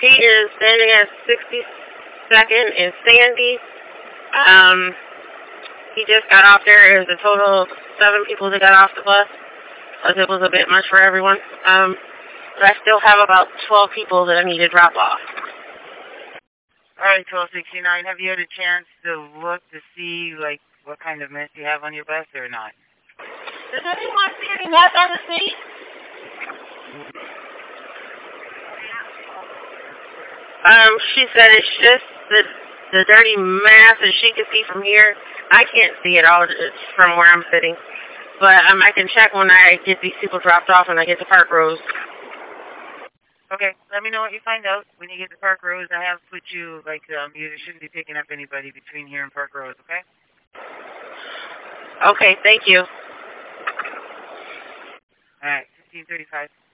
He is standing at 62nd and Sandy. He just got off there. It was a total of 7 people that got off the bus, because it was a bit much for everyone. But I still have about 12 people that I need to drop off. All right, 1269. Have you had a chance to look to see, like, what kind of mess you have on your bus or not? Does anyone see any mess on the seat? She said it's just the dirty mess that she can see from here. I can't see it all from where I'm sitting. But I can check when I get these people dropped off and I get to Park Rose. Okay, let me know what you find out when you get to Park Rose. I have put you, like, you shouldn't be picking up anybody between here and Park Rose, okay? Okay, thank you. All right, 1535.